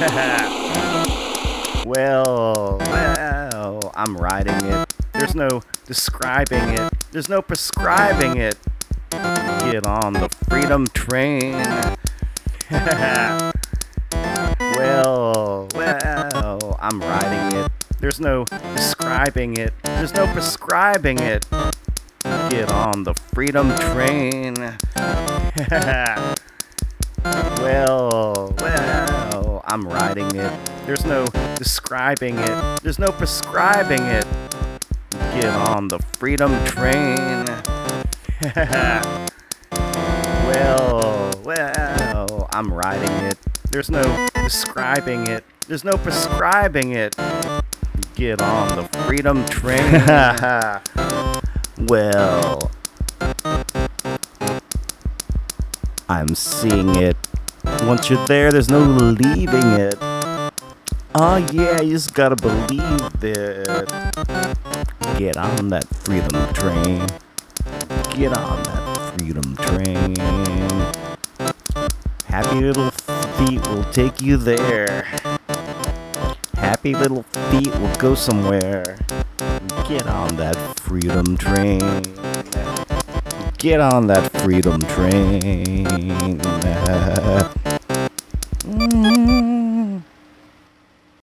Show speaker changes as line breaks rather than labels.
Well, I'm riding it. There's no describing it. There's no prescribing it. Get on the freedom train. Well, I'm riding it. There's no describing it. There's no prescribing it. Get on the freedom train. Well, I'm riding it. There's no describing it. There's no prescribing it. Get on the freedom train. Well, I'm riding it. There's no describing it. There's no prescribing it. Get on the freedom train. Well, I'm seeing it. Once you're there, there's no leaving it. Oh yeah, you just gotta believe it. Get on that freedom train. Get on that freedom train. Happy little feet will take you there. Happy little feet will go somewhere. Get on that freedom train. Get on that freedom train.